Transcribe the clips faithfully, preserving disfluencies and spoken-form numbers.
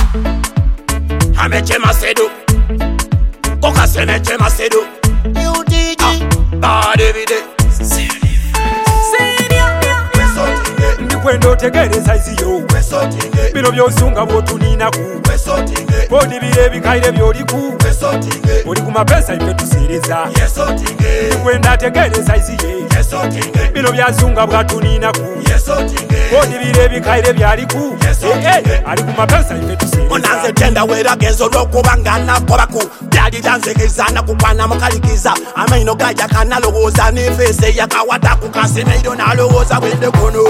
Ameche Macedo Koka Semeche Macedo U D G Bad David Ndikwendo tegereza iziyo bino by'osunga bw'otuninaku bodi bire bikaire by'oliku oli ku mapesa ife tuseereza ndikwenda tegereza iziye bino by'asunga bw'atuninaku bodi bire bikaire by'aliku ali ku mapesa ife tuseereza Onanze tenda wera genzo lw'okubanga nakobaku byali byanzikizana kukwana mukalikiza amaino gajja kanalowooza n'efeese yakawata ku Casemiro n'alowooza bwende kuno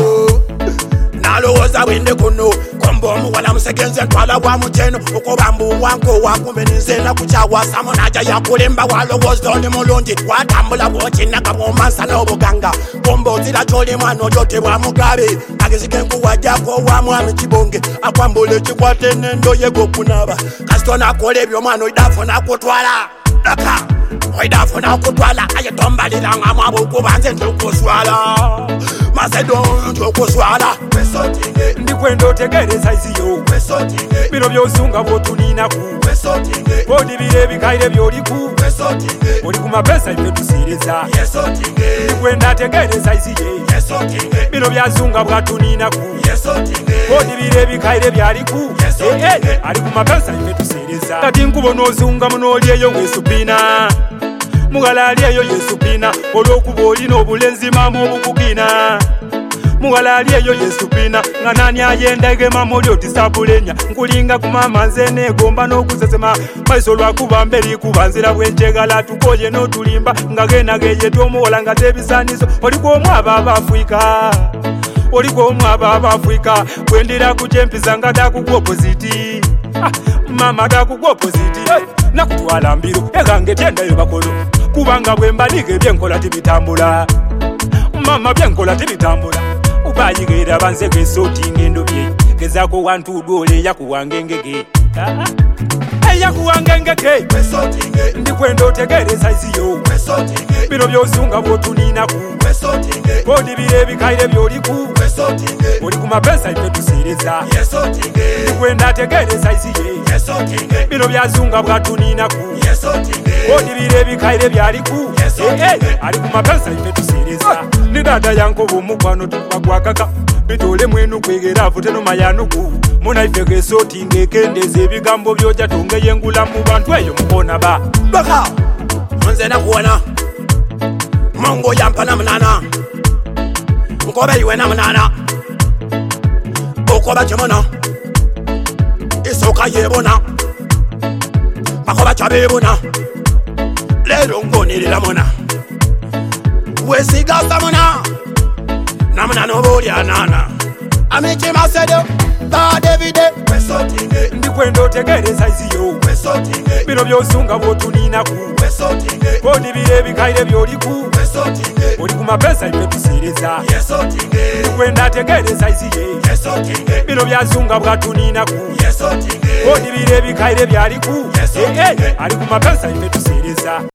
nalowooza bwende kuno komba omuwala musegenze ntwala bwa muteno okobambu wanko wakumbe ninzena kukyawa samo najja yakulemba walowooza oli mulungi watambula bw'okinaka bw'omansa n'obuganga komba ozira ky'oli mwana olyotebwa mugabe agezi genkuwajjako wa mwami kibonge akwambula ekikwate n'endo ye gwokunaba kasito nakola ebyo omwana oidafu nakutwala daka oidafu nakutwala aye tombalira nga mwabo okubanze ntiokuzwala Macedo ntiokuzwala ndikwenda otegereza iziyo bino by'osunga bw'otuninaku bodi bire bikaire by'oliku oli ku mapesa ife tuseereza ndikwenda ategereza iziye bino by'asunga bw'atuninaku bodi bire bikaire by'aliku ali ku mapesa ife tuseereza kati nkubona osunga munooli eyo ng'esupina mugala ali eyo yesupina olw'okuba olina obulenzi maama obukugina mugala ali eyo yesupina nga nani ayendege maama oli otisabulenya nkulinga ku maama nze neegomba n'okuzezema maiso lwakuba mberi kuba nzira bwenjegala tukoye n'otulimba nga genageye tw'omuwola nga z'ebisaanizo oliko omu aba abafrika oliko omu aba abafrika bwendira ku kyempisa nga dakugwa opoziti maama dakugwa opoziti nakutwala mbiro egange tendayo bakolo kubanga bwembaliga ebyenkola tibitambula mama byenkola tibitambula ubayigera banzeko esoti ngendo bye gezaako wantudwa eyakuwanga engege eyakuwanga engege ndikwenda otegereza iziyo bino by'osunga bw'otuninaku bodi bire bikaire by'oliku oli ku mapesa ife tuseereza ndikwenda ategereza iziye bino by'asunga bw'atuninaku bodi bire bikaire by'aliku ali ku mapesa ife tuseereza ni dada yankoba omukwano tukubagwakaka bitole mwenu kwegera avute mayanuku muna ife gesoti ngekendeza ebigambo by'ojja tongeyengula mu bantu eyo mukona ba baka nze nakuwona mongo yampa na munana nkoba iwe na munana okoba kyemona isoka yebona bakoba kyabebona lero ngonirira mona wesigasa mona na munana oba olyanana Ameche Macedo Bad David ndikwenda otegereza iziyo bino by'osunga bw'otuninaku bodi bire bikaire by'oliku oli ku mapesa ife tuseereza ndikwenda ategereza iziye bino by'asunga bw'atuninaku bodi bire bikaire by'aliku ali ku mapesa ife tuseereza